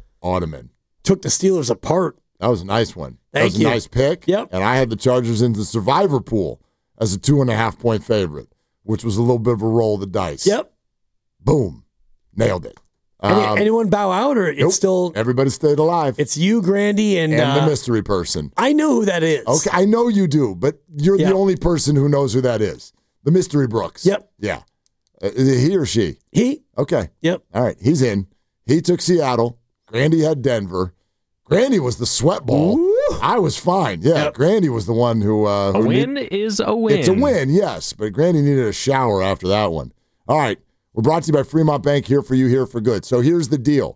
Took the Steelers apart. That was a nice one. That Thank was you. a nice pick. Yep. And I had the Chargers in the survivor pool as a 2.5-point favorite, which was a little bit of a roll of the dice. Yep. Boom. Nailed it. Anyone bow out, or it's still everybody stayed alive? It's you, Grandy, and the mystery person. I know who that is. Okay, I know you do, but you're the only person who knows who that is. The Mystery Brooks. Yep. Yeah. Is it he or she? He. Okay. Yep. All right. He's in. He took Seattle. Grandy had Denver. Grandy was the sweat ball. Ooh. I was fine. Yeah. Yep. Grandy was the one who. A win is a win. It's a win, yes. But Grandy needed a shower after that one. All right. We're brought to you by Fremont Bank, here for you, here for good. So here's the deal.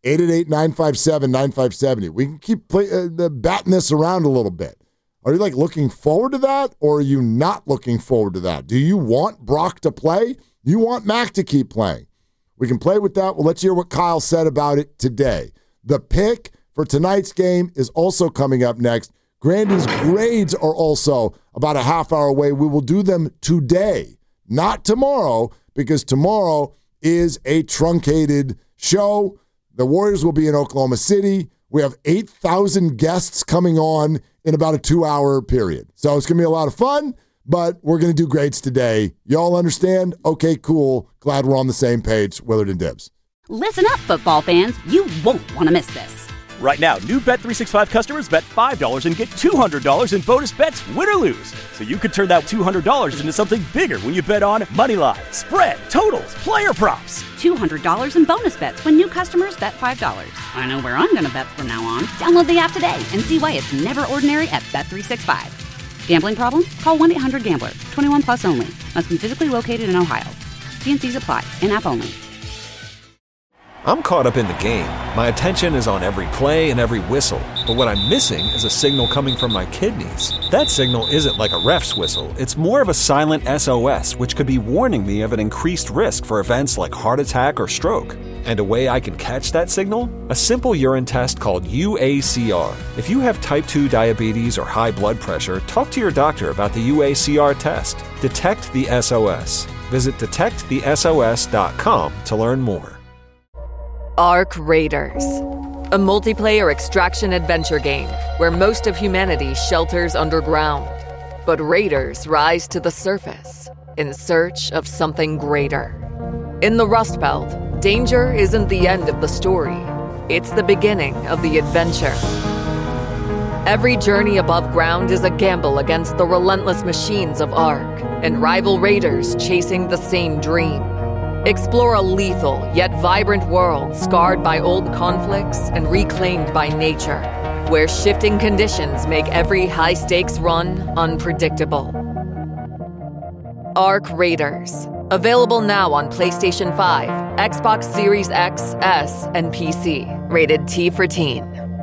888-957-9570. We can keep batting this around a little bit. Are you looking forward to that, or are you not looking forward to that? Do you want Brock to play? You want Mac to keep playing? We can play with that. Well, let's hear what Kyle said about it today. The pick for tonight's game is also coming up next. Grandy's grades are also about a half hour away. We will do them today, not tomorrow, because tomorrow is a truncated show. The Warriors will be in Oklahoma City. We have 8,000 guests coming on in about a 2-hour period. So it's going to be a lot of fun, but we're going to do grades today. Y'all understand? Okay, cool. Glad we're on the same page. Willard and Dibs. Listen up, football fans. You won't want to miss this. Right now, new Bet365 customers bet $5 and get $200 in bonus bets, win or lose. So you could turn that $200 into something bigger when you bet on money line, spread, totals, player props. $200 in bonus bets when new customers bet $5. I know where I'm going to bet from now on. Download the app today and see why it's never ordinary at Bet365. Gambling problem? Call 1-800-GAMBLER. 21 plus only. Must be physically located in Ohio. T&Cs apply. In-app only. I'm caught up in the game. My attention is on every play and every whistle, but what I'm missing is a signal coming from my kidneys. That signal isn't like a ref's whistle, it's more of a silent SOS, which could be warning me of an increased risk for events like heart attack or stroke. And a way I can catch that signal? A simple urine test called UACR. If you have type 2 diabetes or high blood pressure, talk to your doctor about the UACR test. Detect the SOS. Visit detectthesos.com to learn more. Ark Raiders, a multiplayer extraction adventure game where most of humanity shelters underground. But raiders rise to the surface in search of something greater. In the Rust Belt, danger isn't the end of the story. It's the beginning of the adventure. Every journey above ground is a gamble against the relentless machines of Ark and rival raiders chasing the same dream. Explore a lethal yet vibrant world scarred by old conflicts and reclaimed by nature, where shifting conditions make every high-stakes run unpredictable. Ark Raiders. Available now on PlayStation 5, Xbox Series X, S, and PC. Rated T for Teen.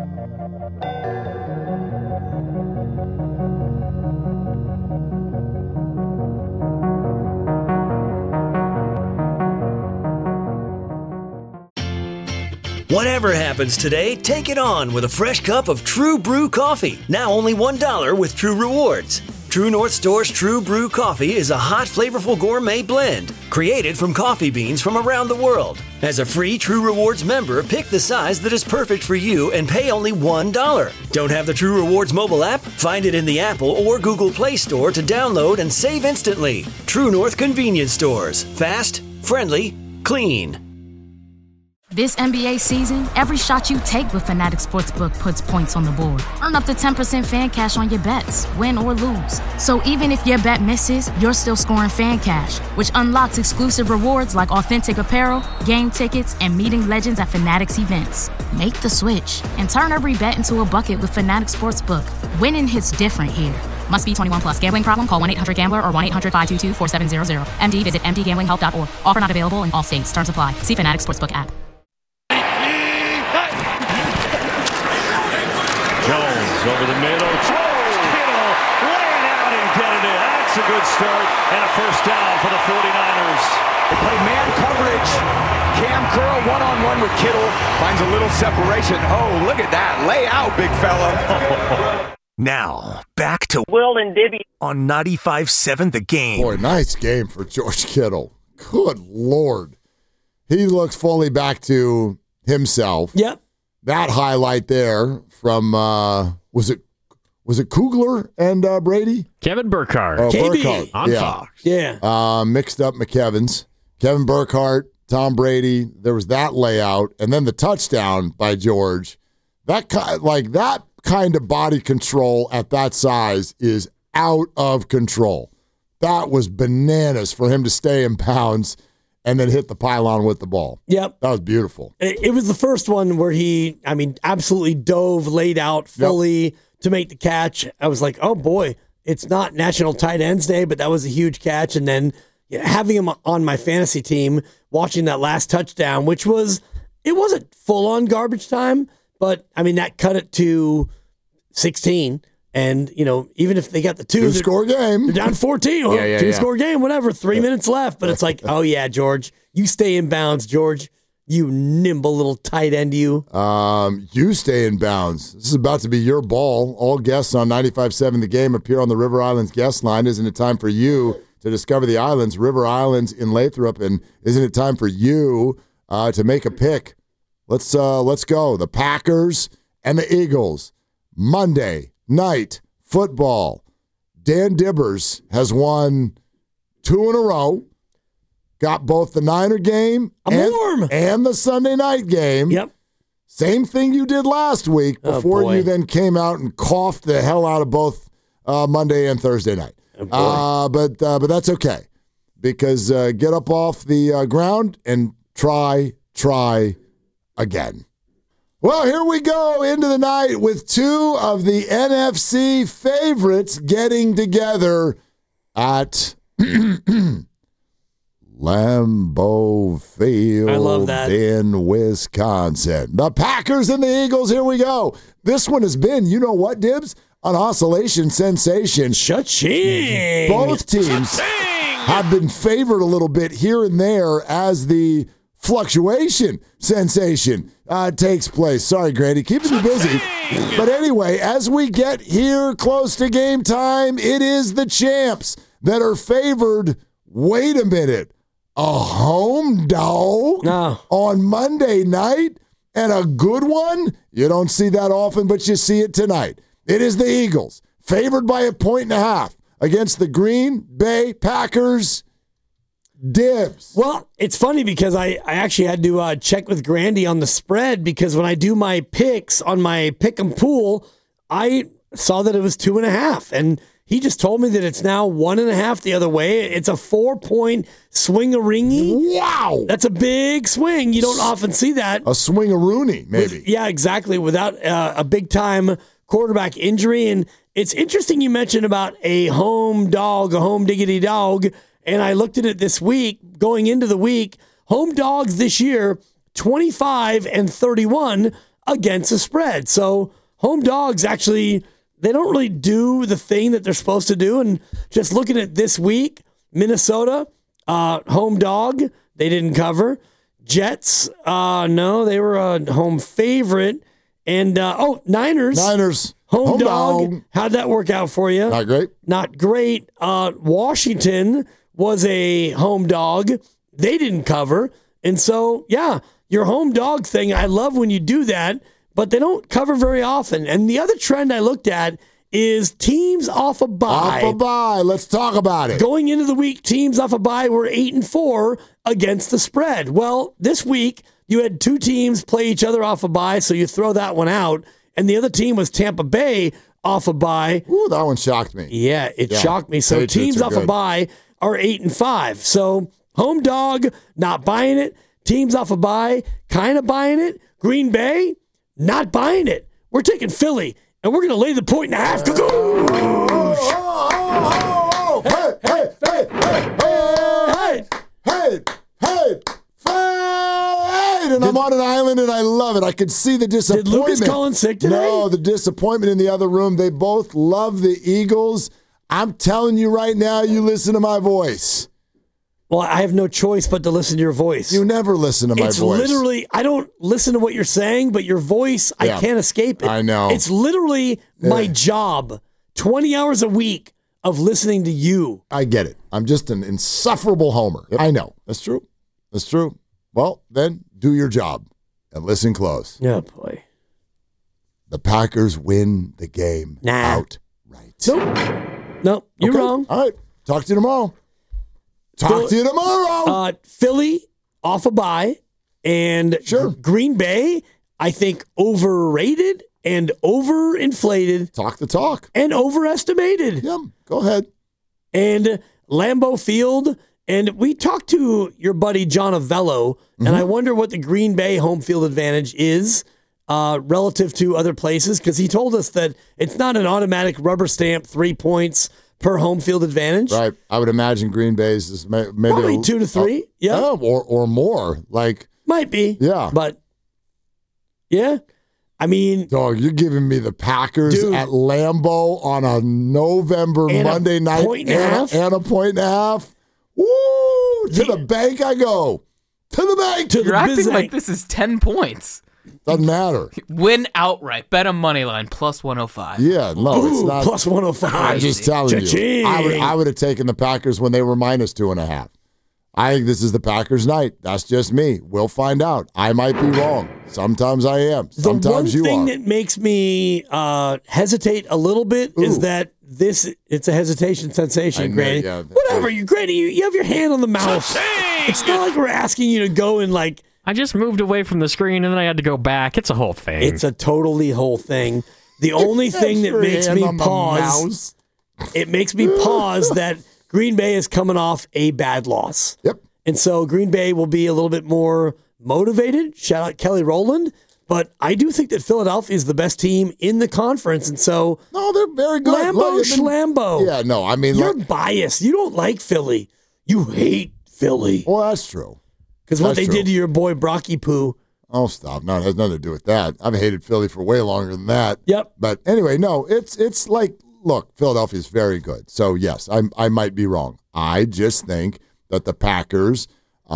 Whatever happens today, take it on with a fresh cup of True Brew coffee. Now only $1 with True Rewards. True North Store's True Brew coffee is a hot, flavorful gourmet blend created from coffee beans from around the world. As a free True Rewards member, pick the size that is perfect for you and pay only $1. Don't have the True Rewards mobile app? Find it in the Apple or Google Play Store to download and save instantly. True North convenience stores. Fast, friendly, clean. This NBA season, every shot you take with Fanatics Sportsbook puts points on the board. Earn up to 10% fan cash on your bets, win or lose. So even if your bet misses, you're still scoring fan cash, which unlocks exclusive rewards like authentic apparel, game tickets, and meeting legends at Fanatics events. Make the switch and turn every bet into a bucket with Fanatics Sportsbook. Winning hits different here. Must be 21 plus. Gambling problem? Call 1-800-GAMBLER or 1-800-522-4700. MD, visit mdgamblinghelp.org. Offer not available in all states. Terms apply. See Fanatics Sportsbook app. Jones over the middle. George Kittle laying out and getting it. That's a good start and a first down for the 49ers. They play man coverage. Cam Curl one-on-one with Kittle. Finds a little separation. Oh, look at that. Lay out, big fella. Now, back to Will and Dibby on 95.7 The Game. Boy, nice game for George Kittle. Good Lord. He looks fully back to himself. Yep. That highlight there from, was it Kugler and Brady? Kevin Burkhardt. Oh, KB. Burkhardt. On yeah. Fox. Yeah. Mixed up McKevins. Kevin Burkhardt, Tom Brady. There was that layout. And then the touchdown by George. That kind of body control at that size is out of control. That was bananas for him to stay in bounds and then hit the pylon with the ball. Yep. That was beautiful. It was the first one where he, absolutely dove, laid out fully to make the catch. I was like, oh boy, it's not National Tight Ends Day, but that was a huge catch. And then having him on my fantasy team, watching that last touchdown, it wasn't full on garbage time, but that cut it to 16. And, even if they got the two-score game, they're down 14. Well, two-score game, whatever. 3 minutes left. But it's like, oh, yeah, George, you stay in bounds, George. You nimble little tight end, you. You stay in bounds. This is about to be your ball. All guests on 95.7 The Game appear on the River Islands guest line. Isn't it time for you to discover the islands, River Islands in Lathrop? And isn't it time for you to make a pick? Let's go. The Packers and the Eagles. Monday night football. Dan Dibbers has won 2 in a row. Got both the Niner game and the Sunday night game. Yep. Same thing you did last week before you then came out and coughed the hell out of both Monday and Thursday night. But that's okay because get up off the ground and try again. Well, here we go into the night with 2 of the NFC favorites getting together at Lambeau Field I love that. in Wisconsin. The Packers and the Eagles, here we go. This one has been, you know what, Dibs? An oscillation sensation. Cha-ching! Both teams have been favored a little bit here and there as the fluctuation sensation takes place. Sorry, Grady, keeping you busy. But anyway, as we get here close to game time, it is the champs that are favored. Wait a minute. A home dog on Monday night, and a good one? You don't see that often, but you see it tonight. It is the Eagles, favored by 1.5 against the Green Bay Packers. Dibs. Well, it's funny because I actually had to check with Grandy on the spread, because when I do my picks on my pick'em pool, I saw that it was 2.5, and he just told me that it's now 1.5 the other way. It's a 4-point swing-a-ringy. Wow. That's a big swing. You don't often see that. A swing-a-rooney, maybe. Yeah, exactly, without a big-time quarterback injury. And it's interesting you mentioned about a home dog, a home diggity dog, and I looked at it this week, going into the week. Home dogs this year, 25-31 against the spread. So home dogs actually, they don't really do the thing that they're supposed to do. And just looking at this week, Minnesota, home dog, they didn't cover. Jets, no, they were a home favorite. And, Niners. Home dog. How'd that work out for you? Not great. Not great. Washington was a home dog. They didn't cover. And so, yeah, your home dog thing, I love when you do that, but they don't cover very often. And the other trend I looked at is teams off a bye. Off a bye. Let's talk about it. Going into the week, teams off a bye were 8-4 against the spread. Well, this week, you had two teams play each other off a bye, so you throw that one out. And the other team was Tampa Bay off a bye. Ooh, that one shocked me. Yeah, it shocked me. So teams off a bye are 8-5. So home dog, not buying it. Teams off a bye, kind of buying it. Green Bay, not buying it. We're taking Philly, and we're going to lay the 1.5. Hey. And I'm on an island, and I love it. I could see the disappointment. Did Lucas call in sick today? No, the disappointment in the other room. They both love the Eagles. I'm telling you right now, you listen to my voice. Well, I have no choice but to listen to your voice. You never listen to my voice. It's literally, I don't listen to what you're saying, but your voice, I can't escape it. I know. It's literally my job, 20 hours a week of listening to you. I get it. I'm just an insufferable homer. Yep. I know. That's true. That's true. Well, then do your job and listen close. Oh, boy. The Packers win the game outright. Nope. You're wrong. All right. Talk to you tomorrow. Talk to you tomorrow. Philly off a bye, and Green Bay, I think, overrated and overinflated. Talk the talk. And overestimated. Yeah, go ahead. And Lambeau Field. And we talked to your buddy John Avello, and I wonder what the Green Bay home field advantage is relative to other places, because he told us that it's not an automatic rubber stamp 3 points per home field advantage. Right. I would imagine Green Bay's is maybe probably 2 to 3. Yeah. Or more. Like might be. Yeah. But yeah. I mean, dog, you're giving me the Packers at Lambeau on a November Monday night and a 1.5. Woo! To the bank I go. To the bank. You're acting like this is 10 points. Doesn't matter. Win outright. Bet a money line plus 105. Yeah, no, it's not. Plus 105. I'm just telling you. I would have taken the Packers when they were minus 2.5. I think this is the Packers' night. That's just me. We'll find out. I might be wrong. Sometimes I am. Sometimes you are. The one thing that makes me hesitate a little bit is that it's a hesitation sensation, Granny. Yeah. Whatever, Granny, you have your hand on the mouse. It's not like we're asking you to go and like. I just moved away from the screen and then I had to go back. It's a whole thing. It's a totally whole thing. The only thing that makes me pause, it makes me pause that Green Bay is coming off a bad loss. Yep. And so Green Bay will be a little bit more motivated. Shout out Kelly Rowland. But I do think that Philadelphia is the best team in the conference. And so. No, they're very good. Lambeau Schlambeau. Yeah, no, I mean. You're biased. You don't like Philly. You hate Philly. Well, that's true. Because what they did to your boy Brocky Poo. Oh, stop. No, it has nothing to do with that. I've hated Philly for way longer than that. Yep. But anyway, no, it's like, look, Philadelphia's very good. So, yes, I might be wrong. I just think that the Packers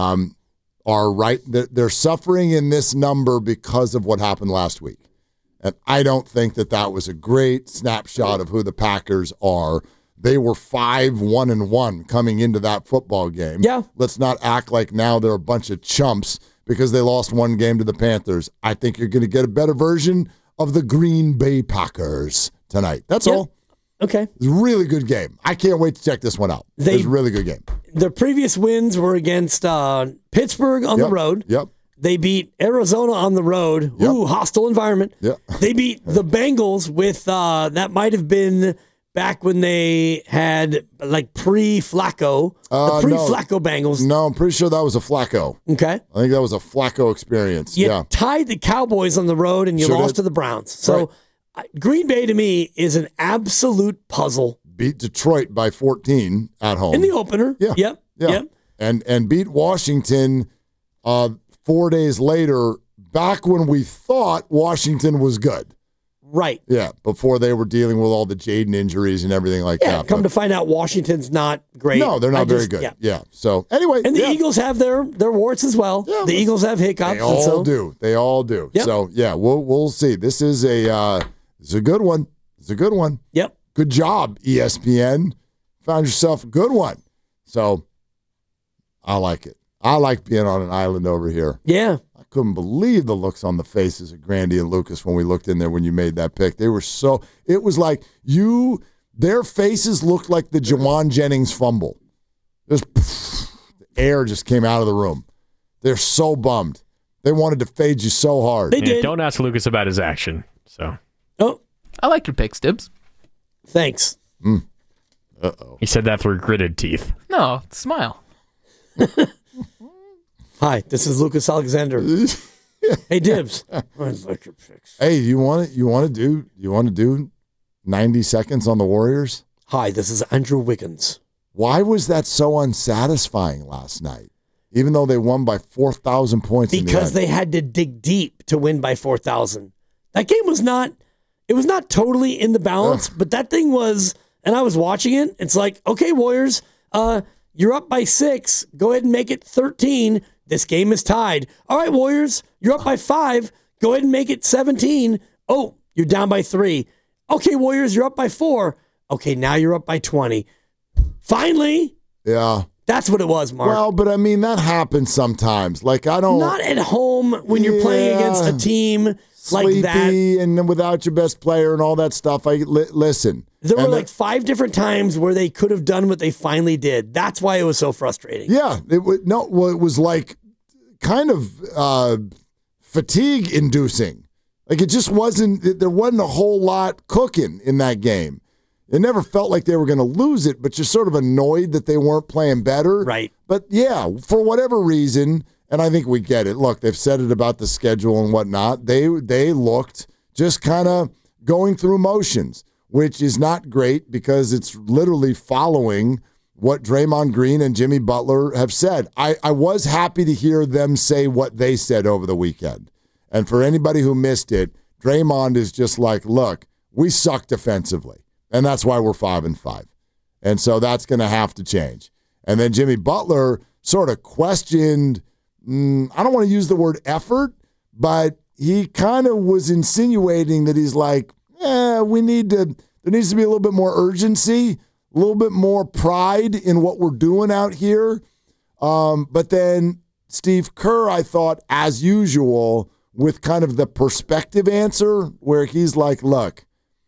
are right. They're suffering in this number because of what happened last week. And I don't think that was a great snapshot of who the Packers are. They were 5-1-1 coming into that football game. Yeah. Let's not act like now they're a bunch of chumps because they lost one game to the Panthers. I think you're going to get a better version of the Green Bay Packers tonight. That's all. Okay. It's a really good game. I can't wait to check this one out. It's a really good game. Their previous wins were against Pittsburgh on the road. Yep. They beat Arizona on the road. Yep. Ooh, hostile environment. Yep. They beat the Bengals with, that might have been back when they had like pre-Flacco. The pre-Flacco Bengals. No, I'm pretty sure that was a Flacco. Okay. I think that was a Flacco experience. You tied the Cowboys on the road and you lost to the Browns. So Green Bay to me is an absolute puzzle. Beat Detroit by 14 at home. In the opener. Yeah. Yep. And beat Washington 4 days later, back when we thought Washington was good. Right. Yeah, before they were dealing with all the Jaden injuries and everything like that. Come to find out, Washington's not great. No, they're not very good. Yeah. So anyway. And the Eagles have their warts as well. Yeah, the Eagles have hiccups. They all do. They all do. Yep. So yeah, we'll see. This is a good one. It's a good one. Yep. Good job, ESPN. Found yourself a good one. So I like it. I like being on an island over here. Yeah. I couldn't believe the looks on the faces of Grandy and Lucas when we looked in there when you made that pick. They were so – it was like their faces looked like the Jawan Jennings fumble. The air just came out of the room. They're so bummed. They wanted to fade you so hard. They did. Don't ask Lucas about his action. So. Oh. I like your picks, Dibs. Thanks. Uh-oh. He said that through gritted teeth. No, smile. Hi, this is Lucas Alexander. Hey, Dibs. Hey, you want to do 90 seconds on the Warriors? Hi, this is Andrew Wiggins. Why was that so unsatisfying last night? Even though they won by 4,000 points because they had to dig deep to win by 4,000. That game was not totally in the balance, but that thing was, and I was watching it. It's like, okay, Warriors, you're up by 6. Go ahead and make it 13. This game is tied. All right, Warriors, you're up by 5. Go ahead and make it 17. Oh, you're down by 3. Okay, Warriors, you're up by 4. Okay, now you're up by 20. Finally. Yeah. That's what it was, Mark. Well, but I mean, that happens sometimes. Like, I don't. Not at home when you're playing against a team like that. And without your best player and all that stuff. Listen. There were like 5 different times where they could have done what they finally did. That's why it was so frustrating. Yeah. It was like kind of fatigue inducing. Like, it just wasn't, there wasn't a whole lot cooking in that game. It never felt like they were going to lose it, but you're sort of annoyed that they weren't playing better. Right. But yeah, for whatever reason, and I think we get it. Look, they've said it about the schedule and whatnot. They looked just kind of going through motions, which is not great because it's literally following what Draymond Green and Jimmy Butler have said. I was happy to hear them say what they said over the weekend. And for anybody who missed it, Draymond is just like, look, we suck defensively. And that's why we're 5-5. And so that's going to have to change. And then Jimmy Butler sort of questioned, I don't want to use the word effort, but he kind of was insinuating that he's like, there needs to be a little bit more urgency, a little bit more pride in what we're doing out here. But then Steve Kerr, I thought, as usual, with kind of the perspective answer where he's like, look,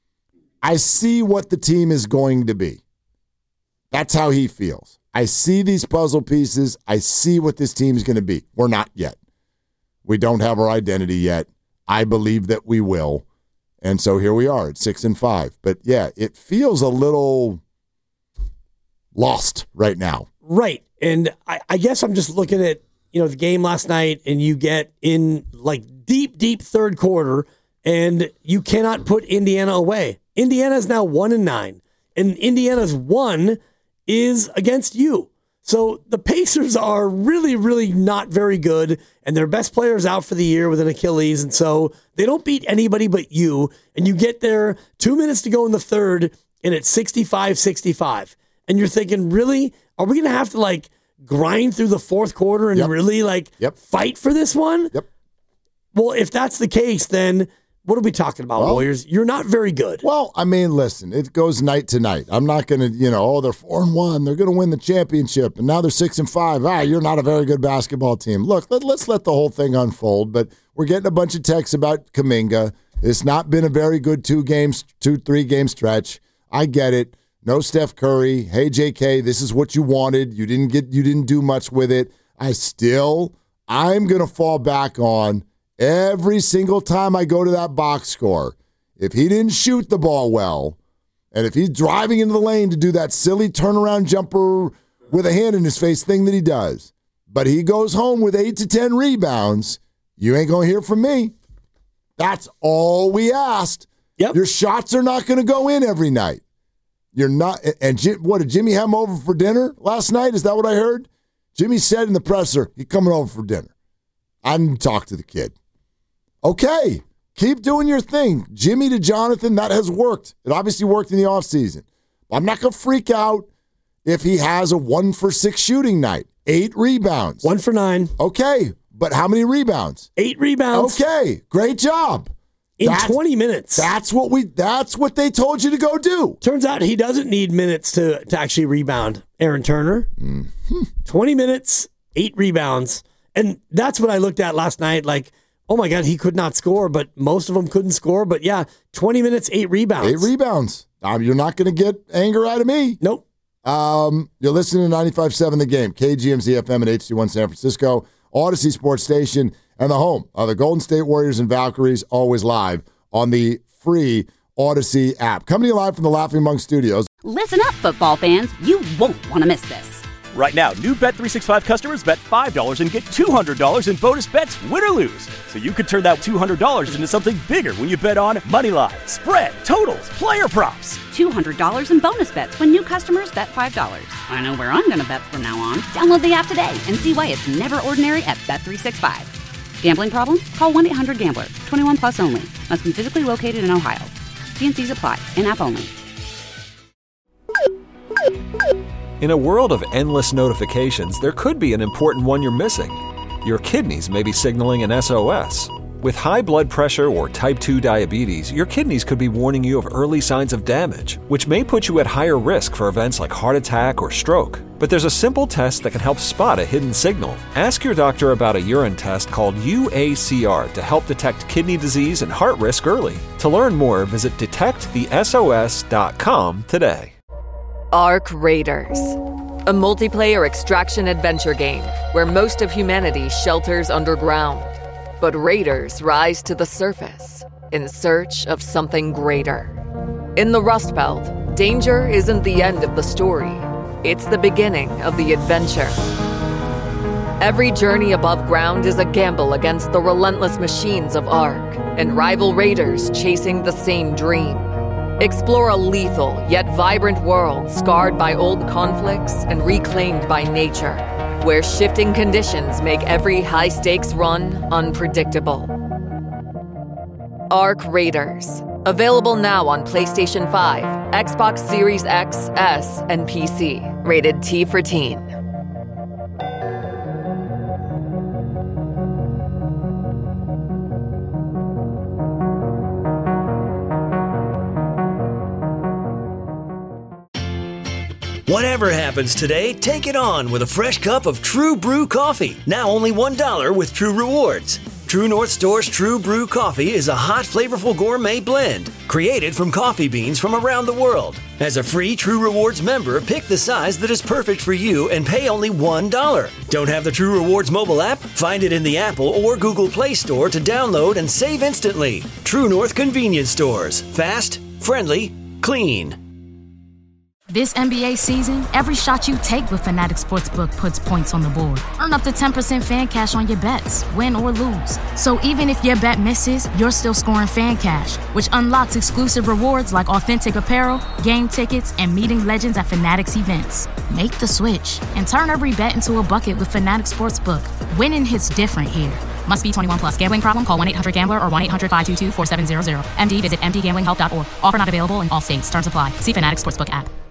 I see what the team is going to be. That's how he feels. I see these puzzle pieces. I see what this team is going to be. We're not yet. We don't have our identity yet. I believe that we will. And so here we are at 6-5. But yeah, it feels a little lost right now. Right. And I guess I'm just looking at, the game last night, and you get in like deep third quarter, and you cannot put Indiana away. Indiana is now 1-9, and Indiana's 1 is against you. So the Pacers are really, really not very good, and their best player is out for the year with an Achilles, and so they don't beat anybody but you, and you get there 2 minutes to go in the third, and it's 65-65. And you're thinking, really? Are we going to have to, grind through the fourth quarter and really, fight for this one? Yep. Well, if that's the case, then what are we talking about, Warriors? You're not very good. Well, I mean, listen, it goes night to night. I'm not going to, they're 4-1. They're going to win the championship, and now they're 6-5. You're not a very good basketball team. Look, let's let the whole thing unfold, but we're getting a bunch of texts about Kuminga. It's not been a very good 2-3 game stretch. I get it. No Steph Curry. Hey, JK, this is what you wanted. You didn't do much with it. I'm going to fall back on every single time I go to that box score. If he didn't shoot the ball well, and if he's driving into the lane to do that silly turnaround jumper with a hand in his face thing that he does, but he goes home with 8 to 10 rebounds, you ain't going to hear from me. That's all we asked. Yep. Your shots are not going to go in every night. You're not. And what, did Jimmy have him over for dinner last night? Is that what I heard? Jimmy said in the presser, he's coming over for dinner. I didn't talk to the kid. Okay, keep doing your thing. Jimmy to Jonathan, that has worked. It obviously worked in the offseason. I'm not going to freak out if he has a 1-for-6 shooting night. 8 rebounds. 1 for 9. Okay, but how many rebounds? 8 rebounds. Okay, great job. In 20 minutes. That's what they told you to go do. Turns out he doesn't need minutes to actually rebound, Aaron Turner. Mm-hmm. 20 minutes, 8 rebounds. And that's what I looked at last night. Oh my God, he could not score, but most of them couldn't score. But yeah, 20 minutes, 8 rebounds. 8 rebounds. You're not going to get anger out of me. Nope. You're listening to 95.7 The Game, KGMZ FM and HD1 San Francisco, Odyssey Sports Station, and the home of the Golden State Warriors and Valkyries, always live on the free Odyssey app. Coming to you live from the Laughing Monk Studios. Listen up, football fans. You won't want to miss this. Right now, new Bet365 customers bet $5 and get $200 in bonus bets, win or lose. So you could turn that $200 into something bigger when you bet on moneyline, spread, totals, player props. $200 in bonus bets when new customers bet $5. I know where I'm going to bet from now on. Download the app today and see why it's never ordinary at Bet365. Gambling problem? Call 1-800-GAMBLER. 21 plus only. Must be physically located in Ohio. T&Cs apply. In-app only. In a world of endless notifications, there could be an important one you're missing. Your kidneys may be signaling an SOS. With high blood pressure or type 2 diabetes, your kidneys could be warning you of early signs of damage, which may put you at higher risk for events like heart attack or stroke. But there's a simple test that can help spot a hidden signal. Ask your doctor about a urine test called UACR to help detect kidney disease and heart risk early. To learn more, visit detectthesos.com today. Arc Raiders, a multiplayer extraction adventure game where most of humanity shelters underground. But raiders rise to the surface in search of something greater. In the Rust Belt, danger isn't the end of the story. It's the beginning of the adventure. Every journey above ground is a gamble against the relentless machines of Arc and rival raiders chasing the same dream. Explore a lethal yet vibrant world scarred by old conflicts and reclaimed by nature, where shifting conditions make every high-stakes run unpredictable. Arc Raiders. Available now on PlayStation 5, Xbox Series X, S, and PC. Rated T for Teen. Whatever happens today, take it on with a fresh cup of True Brew coffee. Now only $1 with True Rewards. True North Store's True Brew coffee is a hot, flavorful gourmet blend created from coffee beans from around the world. As a free True Rewards member, pick the size that is perfect for you and pay only $1. Don't have the True Rewards mobile app? Find it in the Apple or Google Play Store to download and save instantly. True North Convenience Stores. Fast, friendly, clean. This NBA season, every shot you take with Fanatic Sportsbook puts points on the board. Earn up to 10% fan cash on your bets, win or lose. So even if your bet misses, you're still scoring fan cash, which unlocks exclusive rewards like authentic apparel, game tickets, and meeting legends at Fanatic's events. Make the switch and turn every bet into a bucket with Fanatic Sportsbook. Winning hits different here. Must be 21 plus. Gambling problem? Call 1-800-GAMBLER or 1-800-522-4700. MD, visit mdgamblinghelp.org. Offer not available in all states. Terms apply. See Fanatic Sportsbook app.